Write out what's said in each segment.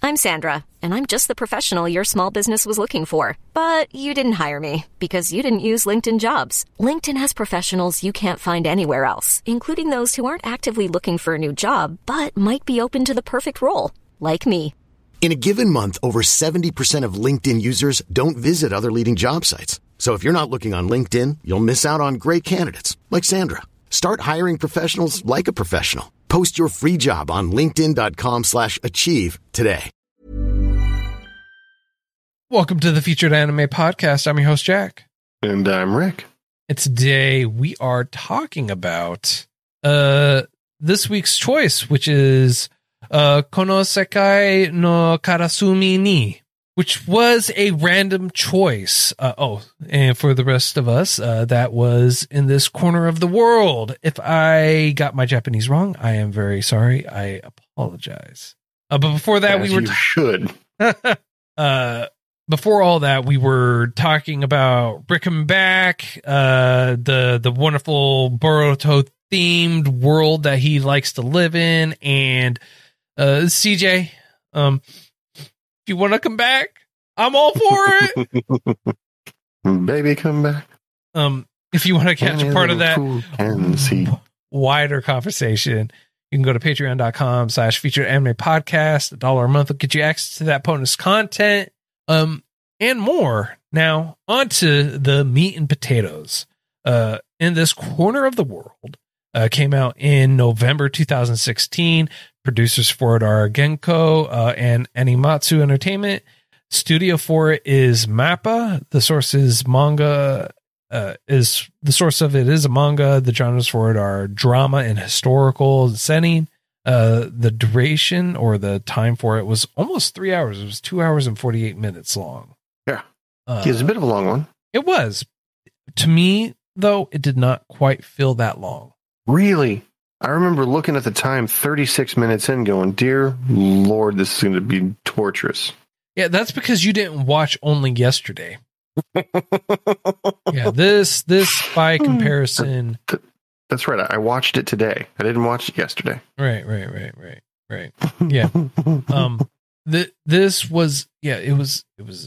I'm Sandra, and I'm just the professional your small business was looking for. But you didn't hire me because you didn't use LinkedIn Jobs. LinkedIn has professionals you can't find anywhere else, including those who aren't actively looking for a new job, but might be open to the perfect role, like me. In a given month, over 70% of LinkedIn users don't visit other leading job sites. So if you're not looking on LinkedIn, you'll miss out on great candidates like Sandra. Start hiring professionals like a professional. Post your free job on linkedin.com/achieve today. Welcome to the Featured Anime Podcast. I'm your host, Jack. And I'm Rick. And today we are talking about this week's choice, which is Konosekai no Karasumi ni, which was a random choice. And for the rest of us, that was In This Corner of the World. If I got my Japanese wrong, I am very sorry. I apologize. But before that, you should. Before all that, we were talking about Brick-and-Back, the wonderful Boruto themed world that he likes to live in, and CJ, if you want to come back, I'm all for it. Baby, come back. If you want to catch a part of that wider conversation, you can go to patreon.com/featured anime podcast. $1 a month will get you access to that bonus content, and more. Now, on to the meat and potatoes. In This Corner of the World came out in November 2016. Producers for it are Genko and Animatsu Entertainment. Studio for it is Mappa. The source is manga. The source of it is a manga. The genres for it are drama and historical setting. The duration or the time for it was almost 3 hours. It was 2 hours and 48 minutes long. Yeah, it's a bit of a long one. It was. To me, though, it did not quite feel that long. Really? I remember looking at the time, 36 minutes in, going, dear Lord, this is going to be torturous. Yeah, that's because you didn't watch only yesterday. Yeah, this by comparison. That's right. I watched it today. I didn't watch it yesterday. Right. Yeah. This was, yeah, it was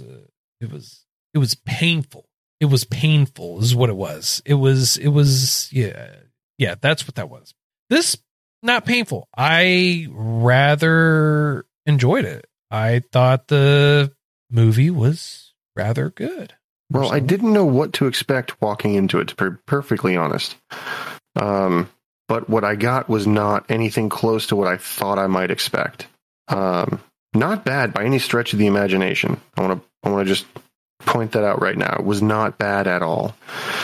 painful. It was painful is what it was. It was, yeah, that's what that was. This, not painful. I rather enjoyed it. I thought the movie was rather good. Well, I didn't know what to expect walking into it, to be perfectly honest. But what I got was not anything close to what I thought I might expect. Not bad by any stretch of the imagination. I want to just point that out right now. It was not bad at all.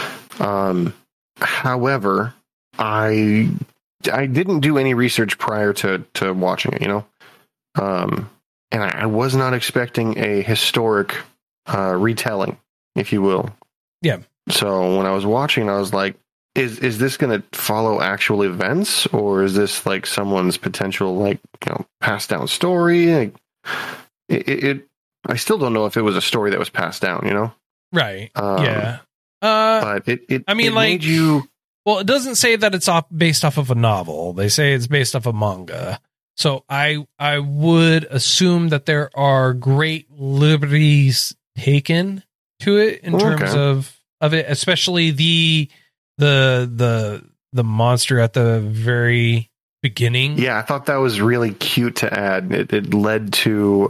However, I didn't do any research prior to watching it, and I was not expecting a historic retelling, if you will. Yeah. So when I was watching, I was like, is this going to follow actual events, or is this like someone's potential, passed down story? I still don't know if it was a story that was passed down, Right. Yeah. But it made you. Well, it doesn't say that it's based off of a novel. They say it's based off a manga. So I would assume that there are great liberties taken to it in terms of it, especially the monster at the very beginning. Yeah, I thought that was really cute to add. It led to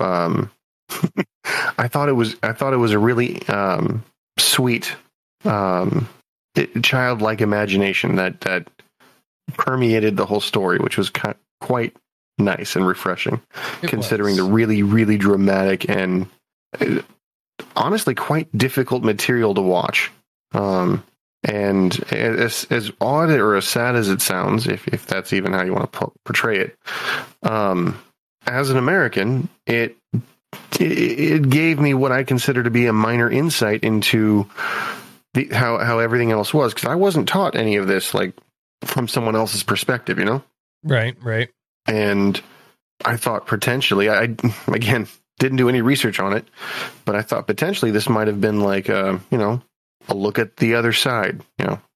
I thought it was a really sweet childlike imagination that permeated the whole story, which was quite nice and refreshing, considering the really, really dramatic and honestly quite difficult material to watch. And as odd or as sad as it sounds, if that's even how you want to portray it, as an American, it gave me what I consider to be a minor insight into how everything else was, because I wasn't taught any of this from someone else's perspective, Right. And I thought potentially, I again didn't do any research on it, but I thought potentially this might have been a look at the other side,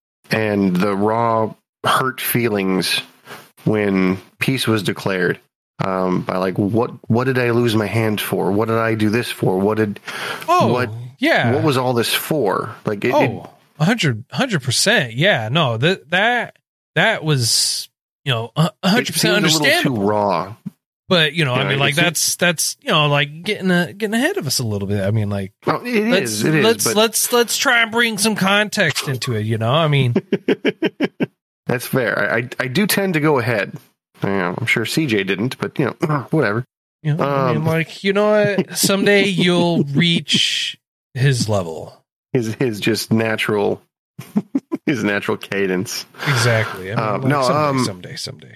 and the raw hurt feelings when peace was declared, by like what did I lose my hand for? What did I do this for? What was all this for? Like 100%. Yeah, no, that was 100% understandable. A little too raw. But I mean, like that's like getting ahead of us a little bit. I mean, like let's try and bring some context into it. I mean, that's fair. I do tend to go ahead. I'm sure CJ didn't, but whatever. I mean, like what? Someday you'll reach his level. His just natural, his natural cadence. Exactly. I mean, someday.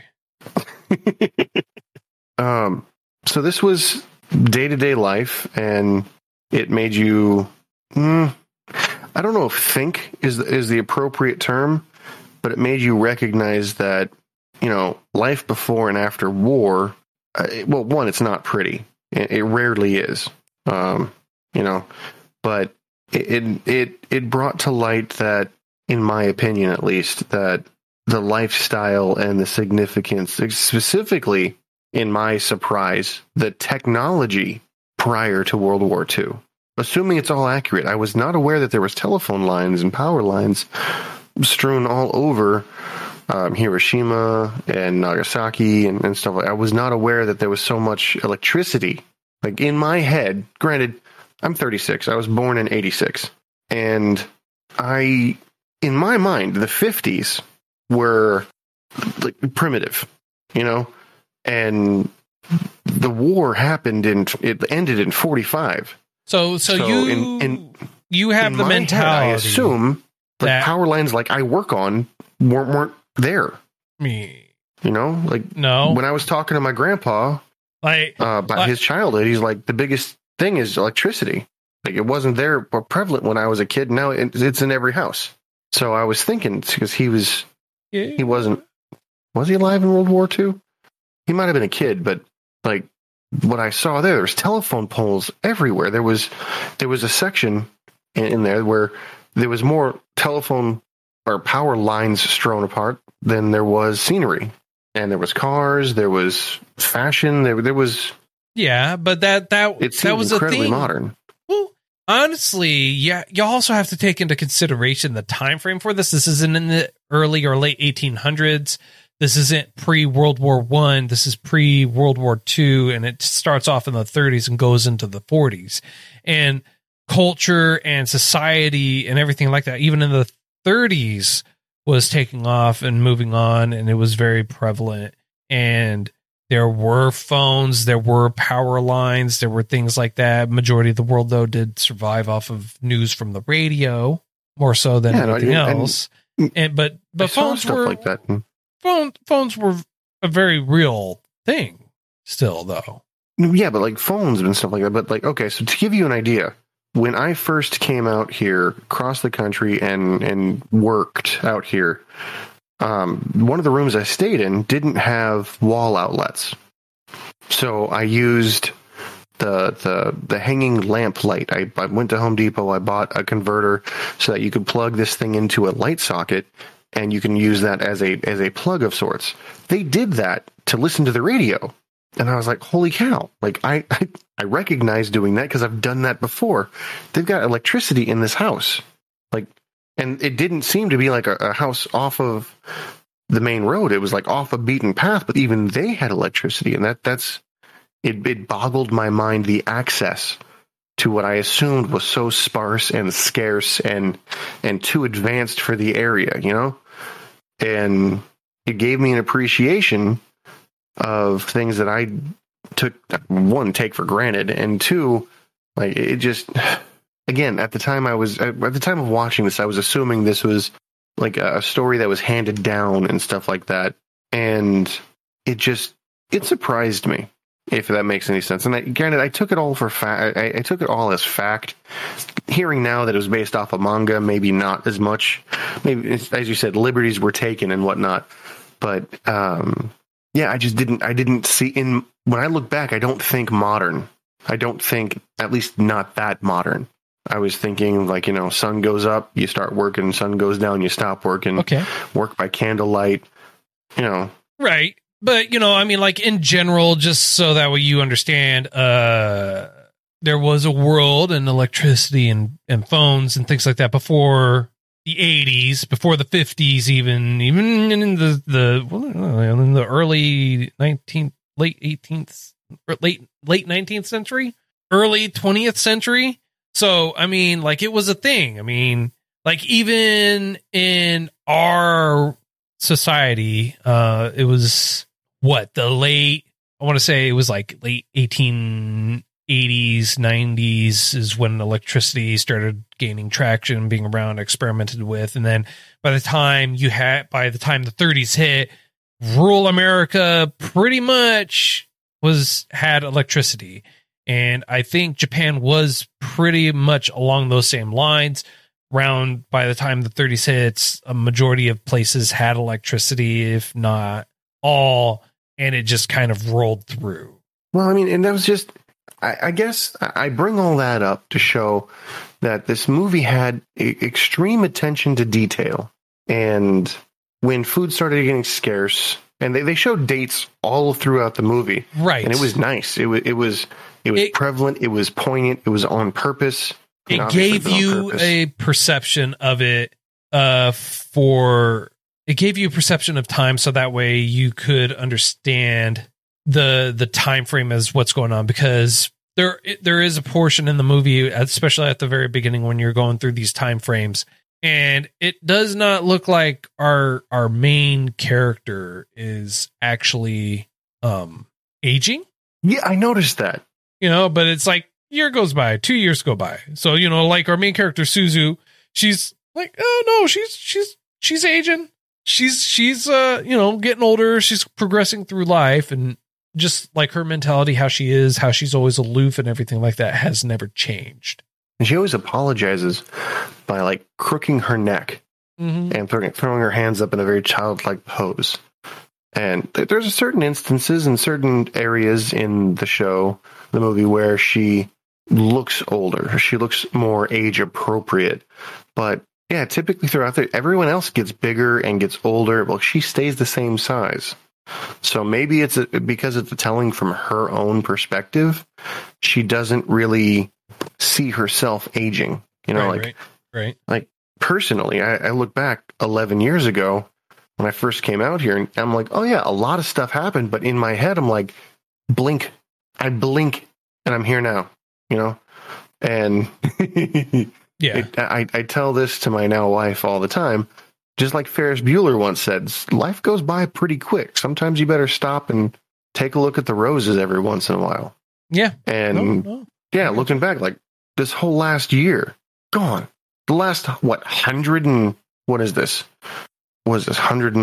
So this was day-to-day life, and it made you, I don't know if think is the appropriate term, but it made you recognize that, life before and after war, one, it's not pretty. It rarely is, but it brought to light that, in my opinion at least, that the lifestyle and the significance, specifically, in my surprise, the technology prior to World War II. Assuming it's all accurate, I was not aware that there was telephone lines and power lines strewn all over Hiroshima and Nagasaki and stuff like that. I was not aware that there was so much electricity. Like, in my head, granted, I'm 36. I was born in 86. And in my mind, the 50s were like primitive, and the war it ended in 45. So you have the mentality. Head, I assume that power lines like I work on weren't there. Me. No. When I was talking to my grandpa about his childhood, he's like, the biggest thing is electricity. Like, it wasn't there or prevalent when I was a kid. Now it's in every house. So I was thinking, because he was he alive in World War II? He might have been a kid, but like what I saw there was telephone poles everywhere. There was a section in there where there was more telephone or power lines strewn apart than there was scenery. And there was cars, there was fashion, there was... Yeah, but that was incredibly modern. Well, honestly, yeah, you also have to take into consideration the time frame for this. This isn't in the early or late 1800s. This isn't pre-World War I. This is pre-World War II, and it starts off in the 30s and goes into the 40s. And culture and society and everything like that, even in the 30s, was taking off and moving on, and it was very prevalent. And there were phones, there were power lines, there were things like that. Majority of the world, though, did survive off of news from the radio more so than anything else. But phones were like that. Phones were a very real thing still, though. Yeah, but like phones and stuff like that. But like, okay, so to give you an idea, when I first came out here, across the country, and worked out here, one of the rooms I stayed in didn't have wall outlets. So I used the hanging lamp light. I went to Home Depot, I bought a converter so that you could plug this thing into a light socket, and you can use that as a plug of sorts. They did that to listen to the radio. And I was like, holy cow. Like, I recognize doing that because I've done that before. They've got electricity in this house. Like, and it didn't seem to be like a house off of the main road. It was like off a beaten path, but even they had electricity. And it boggled my mind, the access to what I assumed was so sparse and scarce and too advanced for the area, And it gave me an appreciation of things that I take for granted, and two, like, it just, again, at the time of watching this, I was assuming this was like a story that was handed down and stuff like that, and it surprised me, if that makes any sense. And I took it all for fact. I took it all as fact. Hearing now that it was based off a manga, maybe not as much. Maybe, as you said, liberties were taken and whatnot, but yeah, I didn't see when I look back, I don't think modern. I don't think, at least not that modern. I was thinking like, sun goes up, you start working, sun goes down, you stop working. Okay. Work by candlelight, Right. But, you know, I mean, like in general, just so that way you understand, there was a world and electricity and phones and things like that before the 80s, before the 50s, even in the early 19th, late 18th, late 19th century, early 20th century. So, I mean, like it was a thing. I mean, like even in our society, it was the late, I want to say it was like late 1880s, 90s is when electricity started gaining traction, being around, experimented with. And then by the time the 30s hit, rural America pretty much had electricity. And I think Japan was pretty much along those same lines. By the time the 30s hits, a majority of places had electricity, if not all, and it just kind of rolled through. Well, I mean, and that was just, I guess I bring all that up to show that this movie had extreme attention to detail. And when food started getting scarce, and they showed dates all throughout the movie. Right. And it was nice. It was prevalent. It was poignant. It was on purpose. It gave you a perception of it it gave you a perception of time, so that way you could understand the time frame as what's going on, because there is a portion in the movie, especially at the very beginning when you're going through these time frames, and it does not look like our main character is actually aging. Yeah, I noticed that. You know, but it's like year goes by, 2 years go by. So, you know, like our main character Suzu, she's like, oh no, she's aging. She's you know, getting older. She's progressing through life, and just like her mentality, how she's always aloof and everything like that has never changed. And she always apologizes by like crooking her neck and throwing her hands up in a very childlike pose. And there's certain instances in certain areas in the movie, where she looks older. She looks more age appropriate. But yeah, typically throughout everyone else gets bigger and gets older. Well, she stays the same size. So maybe it's because it's telling from her own perspective. She doesn't really see herself aging. You know, right. Like personally, I look back 11 years ago when I first came out here, and I'm like, oh yeah, a lot of stuff happened. But in my head, I'm like, I blink and I'm here now, you know? And yeah, I tell this to my now wife all the time. Just like Ferris Bueller once said, life goes by pretty quick. Sometimes you better stop and take a look at the roses every once in a while. Yeah. And yeah, looking back, like this whole last year, gone. The last, 100 and, what is this? Was this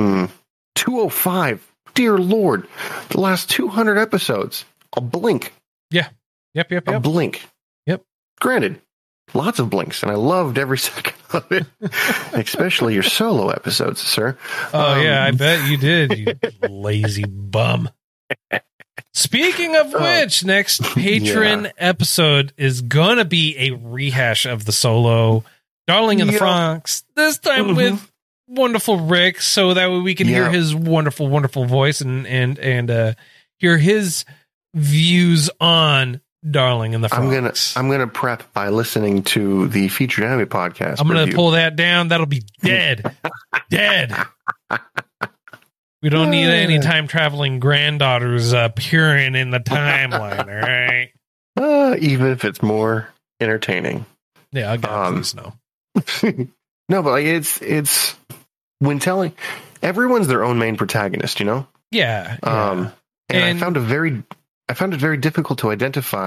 205? Dear Lord. The last 200 episodes. A blink. Yeah. Yep. A blink. Yep. Granted, lots of blinks, and I loved every second of it, especially your solo episodes, sir. Oh, yeah, I bet you did, you lazy bum. Speaking of which, next Patreon episode is going to be a rehash of the solo Darling in the Franxx, this time with wonderful Rick, so that way we can hear his wonderful, wonderful voice and hear his views on Darling in the Franxx. I'm gonna prep by listening to the Featured Anime podcast. I'm gonna pull that down. That'll be dead. Dead. We don't need any time traveling granddaughters appearing in the timeline, all right? Even if it's more entertaining. Yeah, I'll get this no. No, but like it's when telling, everyone's their own main protagonist, you know? Yeah. And I found it very difficult to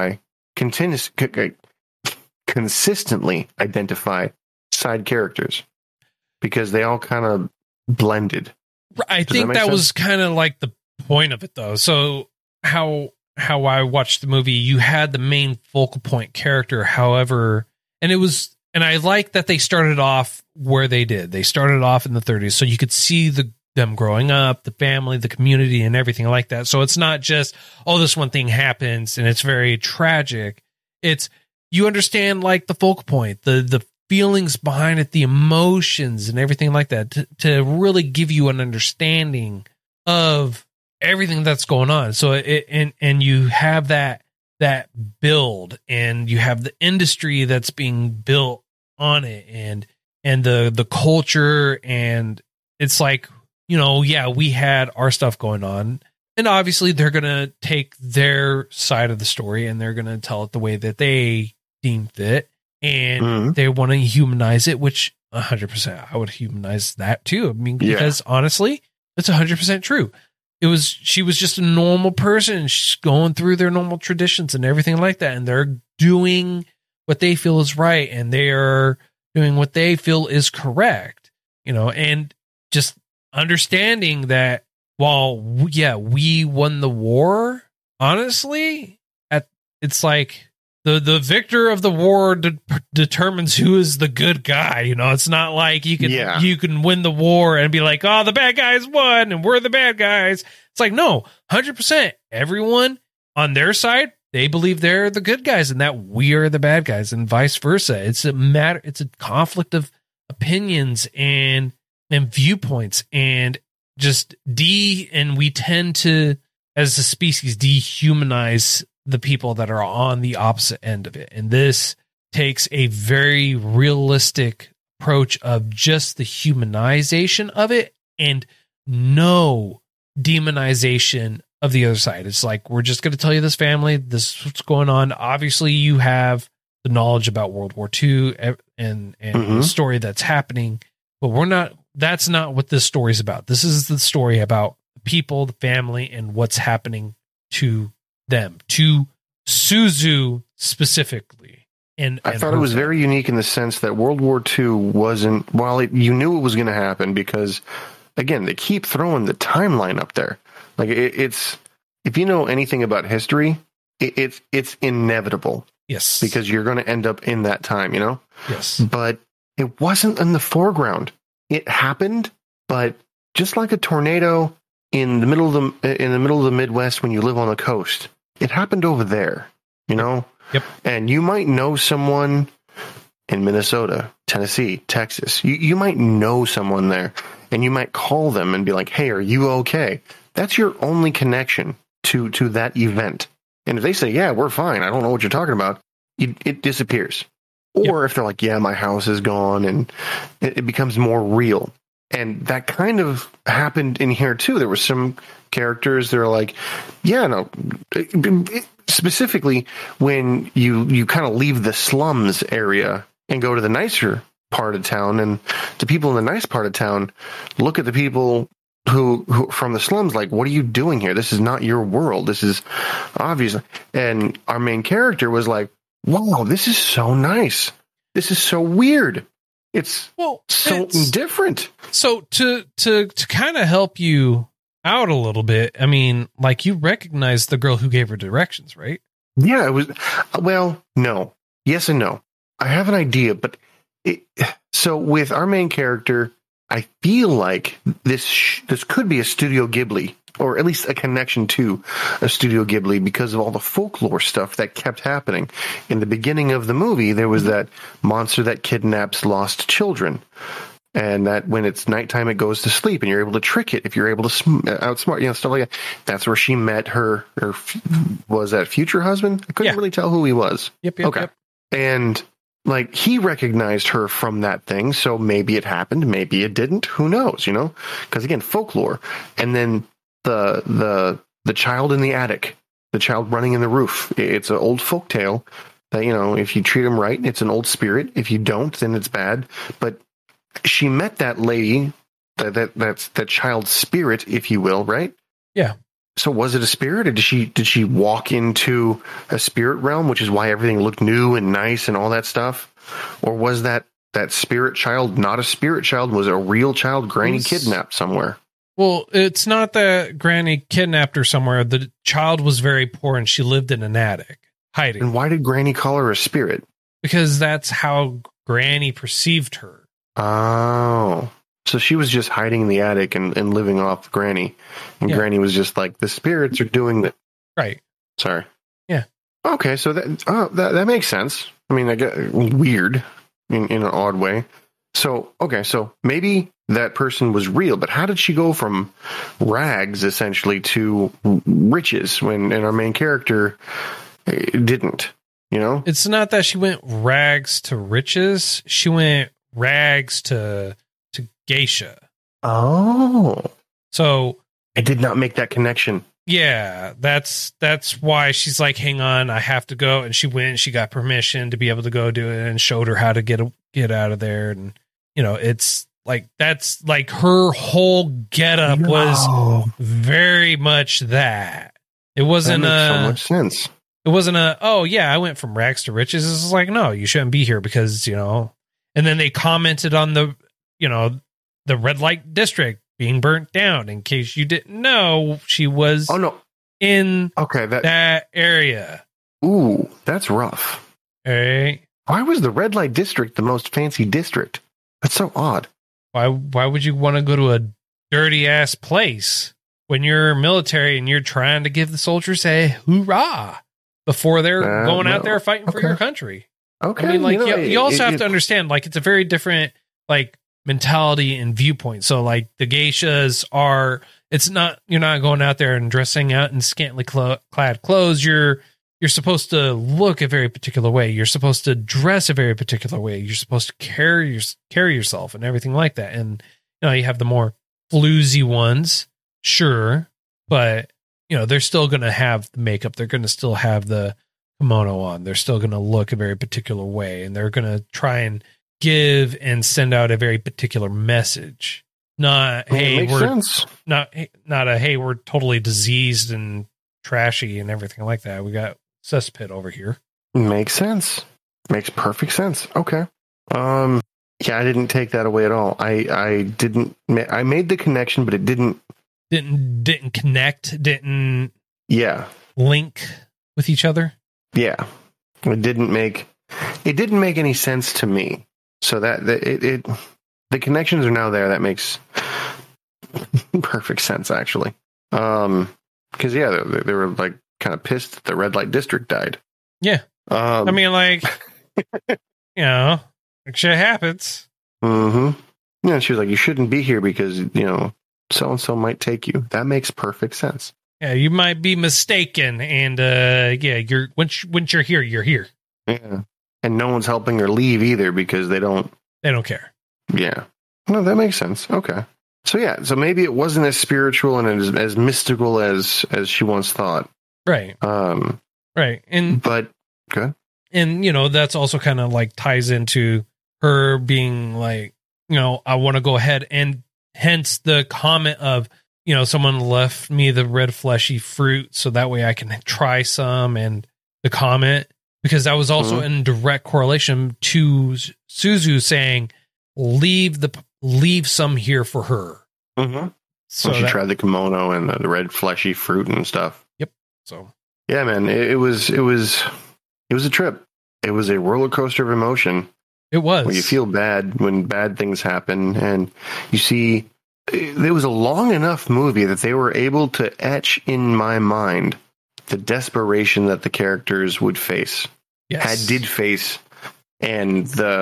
consistently identify side characters because they all kind of blended. I think that was kind of like the point of it, though. So how I watched the movie, you had the main focal point character, however, and I like that they started off where they did. They started off in the 30s, so you could see them growing up, the family, the community, and everything like that. So it's not just, oh, this one thing happens and it's very tragic. It's, you understand like the focal point, the feelings behind it, the emotions and everything like that to really give you an understanding of everything that's going on. So and you have that build, and you have the industry that's being built on it, and the culture, and it's like, yeah, we had our stuff going on, and obviously they're going to take their side of the story and they're going to tell it the way that they deem fit, and they want to humanize it, which 100% I would humanize that too. I mean, because honestly, it's 100% true. She was just a normal person. She's going through their normal traditions and everything like that. And they're doing what they feel is right. And they are doing what they feel is correct, and just understanding that while, we won the war, honestly, it's like the victor of the war determines who is the good guy. It's not like you can win the war and be like, oh, the bad guys won and we're the bad guys. It's like, no, 100%. Everyone on their side, they believe they're the good guys and that we are the bad guys, and vice versa. It's a conflict of opinions and viewpoints, and just and we tend to, as a species, dehumanize the people that are on the opposite end of it. And this takes a very realistic approach of just the humanization of it and no demonization of the other side. It's like, we're just going to tell you this family, this is what's going on. Obviously you have the knowledge about World War II and the story that's happening, but that's not what this story is about. This is the story about the people, the family, and what's happening to them, to Suzu specifically. And I thought it was very unique in the sense that World War II wasn't, you knew it was going to happen because, again, they keep throwing the timeline up there. Like it's, if you know anything about history, it's inevitable. Yes. Because you're going to end up in that time, Yes. But it wasn't in the foreground. It happened, but just like a tornado in the middle of the Midwest when you live on the coast, it happened over there, Yep. And you might know someone in Minnesota, Tennessee, Texas. You might know someone there, and you might call them and be like, hey, are you okay? That's your only connection to that event. And if they say, yeah, we're fine, I don't know what you're talking about, it disappears. Or if they're like, yeah, my house is gone, and it becomes more real. And that kind of happened in here too. There were some characters that are like, yeah, no, specifically when you kind of leave the slums area and go to the nicer part of town, and the people in the nice part of town look at the people who from the slums like, what are you doing here? This is not your world. This is obviously. And our main character was like, wow, this is so nice. This is so weird. It's different. So to kind of help you out a little bit, I mean, like, you recognize the girl who gave her directions, right? Yeah, it was. Well, no. Yes and no. I have an idea, but so with our main character, I feel like this could be a Studio Ghibli, or at least a connection to a Studio Ghibli, because of all the folklore stuff that kept happening. In the beginning of the movie, there was that monster that kidnaps lost children, and that when it's nighttime, it goes to sleep, and you're able to trick it if you're able to outsmart, stuff like that. That's where she met her was that future husband? I couldn't really tell who he was. Yep. And like, he recognized her from that thing, so maybe it happened, maybe it didn't. Who knows? Because again, folklore. And then the child in the attic, the child running in the roof. It's an old folk tale that, if you treat him right, it's an old spirit. If you don't, then it's bad. But she met that lady, that's that child's spirit, if you will, right? Yeah. So was it a spirit, or did she walk into a spirit realm, which is why everything looked new and nice and all that stuff? Or was that spirit child not a spirit child? Was it a real child Granny kidnapped somewhere? Well, it's not that Granny kidnapped her somewhere. The child was very poor and she lived in an attic, hiding. And why did Granny call her a spirit? Because that's how Granny perceived her. Oh. So she was just hiding in the attic and living off Granny. And Granny was just like, the spirits are doing that. Right. Sorry. Yeah. Okay, so that makes sense. I mean, I get weird in an odd way. So, okay, so maybe that person was real, but how did she go from rags essentially to riches and our main character didn't, you know? It's not that she went rags to riches. She went rags to geisha. Oh. So I did not make that connection. Yeah, that's why she's like, hang on, I have to go. And she went, she got permission to be able to go do it, and showed her how to get out of there. And, you know, it's like, that's like her whole getup was very much that. It wasn't so much sense. It wasn't oh yeah, I went from rags to riches. It's like, no, you shouldn't be here because, you know. And then they commented on the, you know, the red light district being burnt down. In case you didn't know, she was in that area. Ooh, that's rough. Hey. Why was the red light district the most fancy district? That's so odd. Why would you want to go to a dirty ass place when you're military and you're trying to give the soldiers a hoorah before they're going out there fighting for your country? Okay. I mean, like, you also have to understand, like, it's a very different, like, mentality and viewpoint. So, like, the geishas are, it's not, you're not going out there and dressing out in scantily clad clothes. You're supposed to look a very particular way. You're supposed to dress a very particular way. You're supposed to carry yourself and everything like that. And, you know, you have the more floozy ones, sure, but, you know, they're still going to have the makeup. They're going to still have the kimono on. They're still going to look a very particular way, and they're going to try and give and send out a very particular message. Not, hey, we're totally diseased and trashy and everything like that. We got cesspit over here. Makes sense. Makes perfect sense. Okay. Yeah, I didn't take that away at all. I made the connection, but it didn't connect, link with each other. Yeah. It didn't make any sense to me. So the connections are now there. That makes perfect sense, actually. Because they were like kind of pissed that the red light district died. Yeah. I mean, like, you know, like, shit happens. Mm-hmm. Yeah, and she was like, you shouldn't be here because, you know, so and so might take you. That makes perfect sense. Yeah, you might be mistaken, and you're once you're here, you're here. Yeah. And no one's helping her leave either because they don't care. Yeah. No, that makes sense. Okay. So yeah, so maybe it wasn't as spiritual and as mystical as she once thought. Right. Right. But good. And, you know, that's also kind of like ties into her being like, you know, I want to go ahead, and hence the comment of, you know, someone left me the red fleshy fruit so that way I can try some, and the comment, because that was also in direct correlation to Suzu saying, leave some here for her. Mm-hmm. So she tried the kimono and the red fleshy fruit and stuff. Yep. So yeah, man, it was a trip. It was a roller coaster of emotion. It was. Where you feel bad when bad things happen, and you see, it was a long enough movie that they were able to etch in my mind the desperation that the characters would face. Yes. Did face, and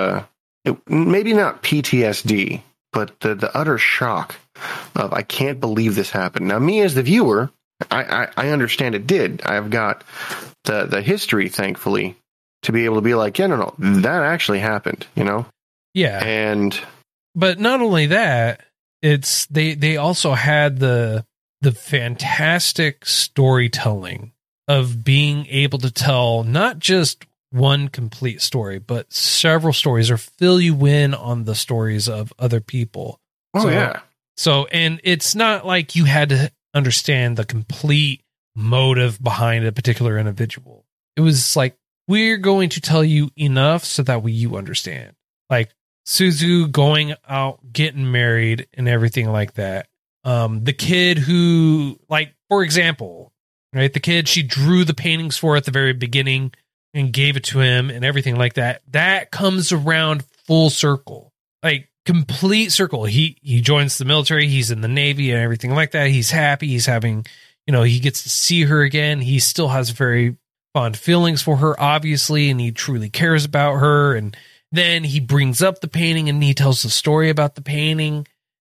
maybe not PTSD, but the utter shock of, I can't believe this happened. Now, me as the viewer, I understand it did. I've got the history, thankfully, to be able to be like, yeah, no, that actually happened, you know? Yeah. But not only that, it's they also had the fantastic storytelling of being able to tell not just one complete story, but several stories, or fill you in on the stories of other people. Oh, yeah. So, and it's not like you had to understand the complete motive behind a particular individual. It was like, we're going to tell you enough so that way you understand. Like Suzu going out, getting married, and everything like that. The kid who, like, for example, right, the kid she drew the paintings for at the very beginning and gave it to him and everything like that. That comes around full circle, like complete circle. He joins the military. He's in the Navy and everything like that. He's happy. He's having, you know, he gets to see her again. He still has very fond feelings for her, obviously, and he truly cares about her. And then he brings up the painting and he tells the story about the painting.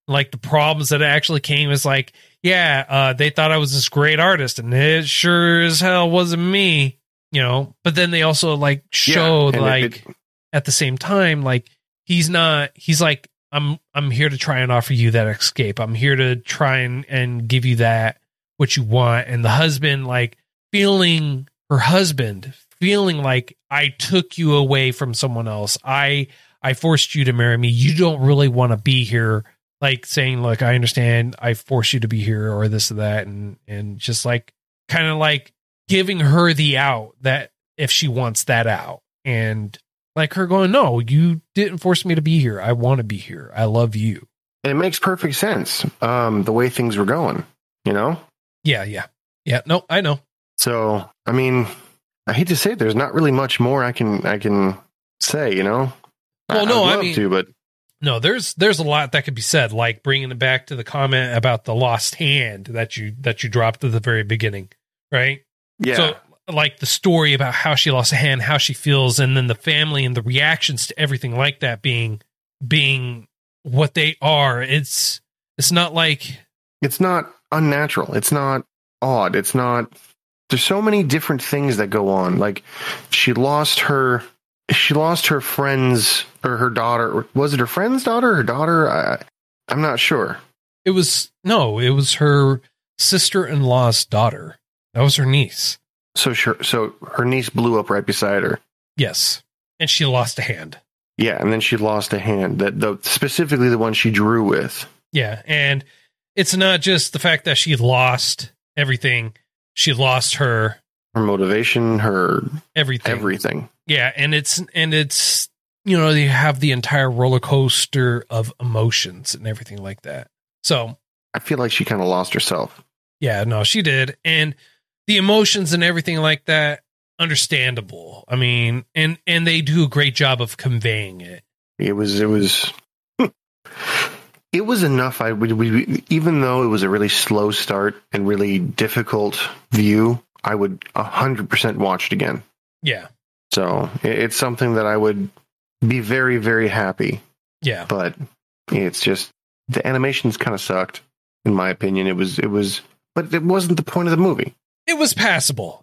like the problems that actually came is like, they thought I was this great artist, and it sure as hell wasn't me, you know. But then they also like showed at the same time, like he's like, I'm here to try and offer you that escape. I'm here to try and give you that what you want. And the husband, like her husband feeling like I took you away from someone else. I forced you to marry me. You don't really want to be here. Like saying, look, I understand I forced you to be here or this or that. And just like kind of like giving her the out that if she wants that out, and like her going, no, you didn't force me to be here. I want to be here. I love you. And it makes perfect sense. The way things were going, you know? Yeah. No, I know. So, I mean, I hate to say it, there's not really much more I can say, you know? Well, no, I'd love to, but no, there's a lot that could be said, like bringing it back to the comment about the lost hand that you dropped at the very beginning, right? Yeah. So, like the story about how she lost a hand, how she feels, and then the family and the reactions to everything like that being what they are. It's not like, it's not unnatural. It's not odd. It's not. There's so many different things that go on. Like she lost her friends, or her daughter. Was it her friend's daughter or her daughter? I'm not sure. It was her sister-in-law's daughter. That was her niece. So her niece blew up right beside her. Yes. And she lost a hand. Yeah. And then she lost a hand, specifically the one she drew with. Yeah. And it's not just the fact that she lost everything. She lost her motivation, her everything. Yeah. And it's, you know, you have the entire roller coaster of emotions and everything like that. So I feel like she kind of lost herself. Yeah, no, she did. And the emotions and everything like that, understandable. I mean, and they do a great job of conveying it. It was enough. Even though it was a really slow start and really difficult view, I would 100% watch it again. Yeah. So it's something that I would be very, very happy. Yeah. But it's just, the animations kind of sucked, in my opinion. It was, but it wasn't the point of the movie. It was passable.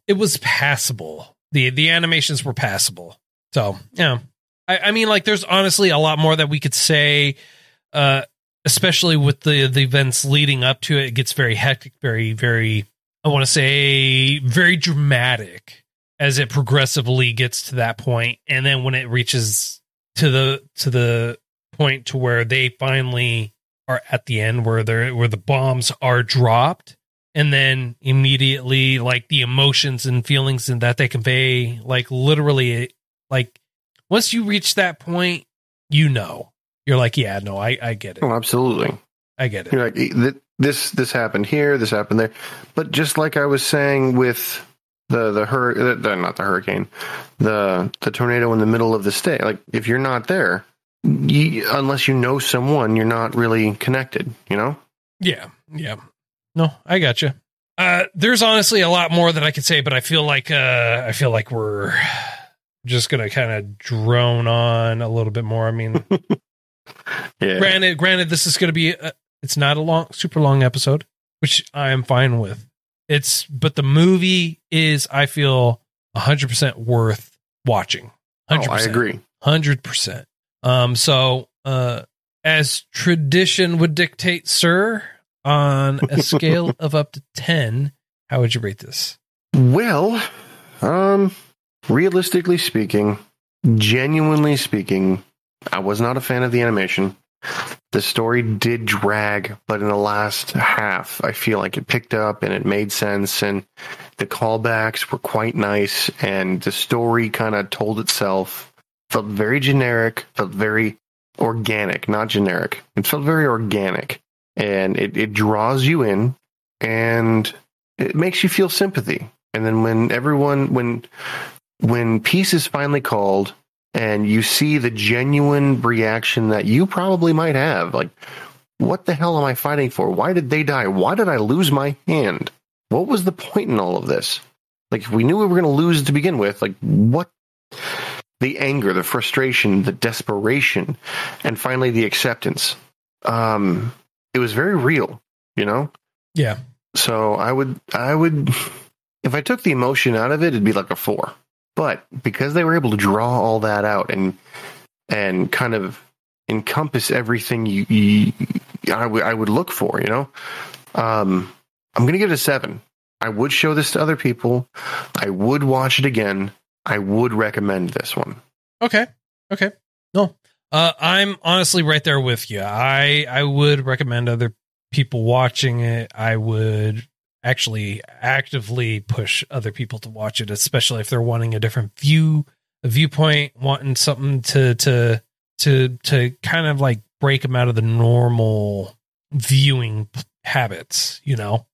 The animations were passable. So, yeah. I mean, like, there's honestly a lot more that we could say, especially with the events leading up to it. It gets very hectic, very, very, I want to say, very dramatic as it progressively gets to that point. And then when it reaches to the point to where they finally are at the end, where the bombs are dropped, and then immediately, like, the emotions and feelings and that they convey, like, literally, like, once you reach that point, you know, you're like, yeah, no, I get it. Oh, absolutely. I get it. You're like, this happened here, this happened there. But just like I was saying with not the hurricane, the tornado in the middle of the state, like, if you're not there, unless you know someone, you're not really connected, you know? Yeah. No, I gotcha. There's honestly a lot more that I could say, but I feel like we're just gonna kind of drone on a little bit more. I mean, yeah. Granted, this is gonna be it's not a super long episode, which I am fine with. But the movie is, I feel, 100% worth watching. 100%. Oh, I agree. 100%. So, as tradition would dictate, sir, on a scale of up to 10, how would you rate this? Well, realistically speaking, genuinely speaking, I was not a fan of the animation. The story did drag, but in the last half, I feel like it picked up and it made sense, and the callbacks were quite nice, and the story kind of told itself. Felt very generic, felt very organic, not generic. It felt very organic. And it draws you in, and it makes you feel sympathy. And then when peace is finally called, and you see the genuine reaction that you probably might have, like, what the hell am I fighting for? Why did they die? Why did I lose my hand? What was the point in all of this? Like, if we knew we were going to lose to begin with, like, what? The anger, the frustration, the desperation, and finally the acceptance. it was very real, you know? Yeah. So I would, if I took the emotion out of it, it'd be like a 4. But because they were able to draw all that out and kind of encompass everything I would look for, you know, I'm going to give it a 7. I would show this to other people. I would watch it again. I would recommend this one. Okay. No, I'm honestly right there with you. I would recommend other people watching it. I would actually actively push other people to watch it, especially if they're wanting a different viewpoint, wanting something to kind of like break them out of the normal viewing habits, you know.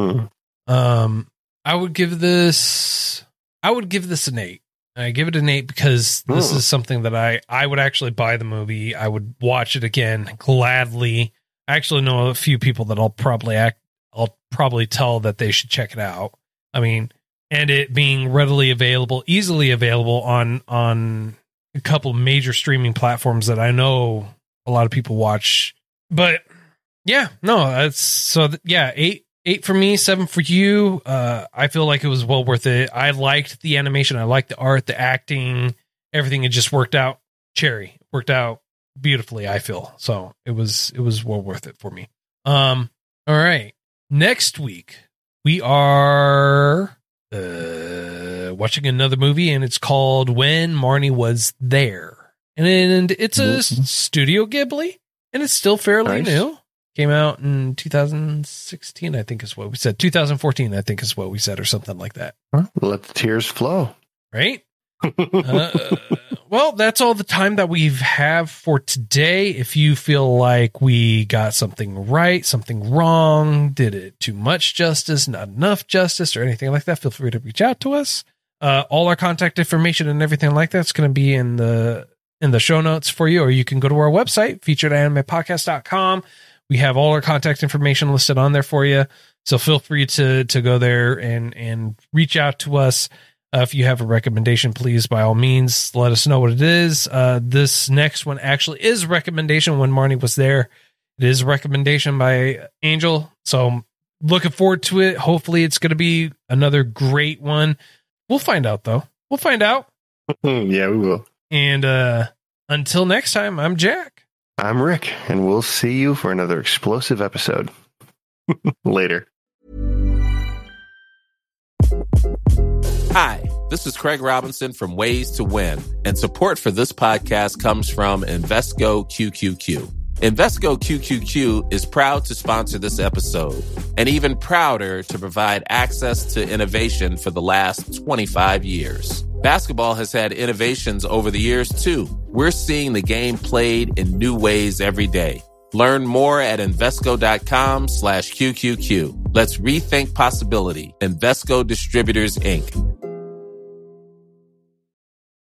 I would give this an 8. I give it an 8 because this is something that I would actually buy the movie. I would watch it again gladly. I actually know a few people that I'll probably tell that they should check it out. I mean, and it being easily available on a couple major streaming platforms that I know a lot of people watch. But yeah, no, that's so yeah, 8 for me, 7 for you. I feel like it was well worth it. I liked the animation. I liked the art, the acting, everything. It just worked out beautifully, I feel. So it was well worth it for me. All right. Next week we are watching another movie, and it's called When Marnie Was There. And it's a Studio Ghibli, and it's still fairly new. Came out in 2016, I think is what we said. 2014, I think is what we said, or something like that. Let the tears flow. Right? Well, that's all the time that we have for today. If you feel like we got something right, something wrong, did it too much justice, not enough justice, or anything like that, feel free to reach out to us. All our contact information and everything like that's going to be in the show notes for you, or you can go to our website, featuredanimepodcast.com. We have all our contact information listed on there for you. So feel free to go there and reach out to us. If you have a recommendation, please, by all means, let us know what it is. This next one actually is a recommendation. When Marnie Was There, it is a recommendation by Angel. So I'm looking forward to it. Hopefully it's going to be another great one. We'll find out, though. We'll find out. Yeah, we will. And until next time, I'm Jack. I'm Rick, and we'll see you for another explosive episode. Later. Hi, this is Craig Robinson from Ways to Win, and support for this podcast comes from Invesco QQQ. Invesco QQQ is proud to sponsor this episode, and even prouder to provide access to innovation for the last 25 years. Basketball has had innovations over the years, too. We're seeing the game played in new ways every day. Learn more at Invesco.com/QQQ. Let's rethink possibility. Invesco Distributors, Inc.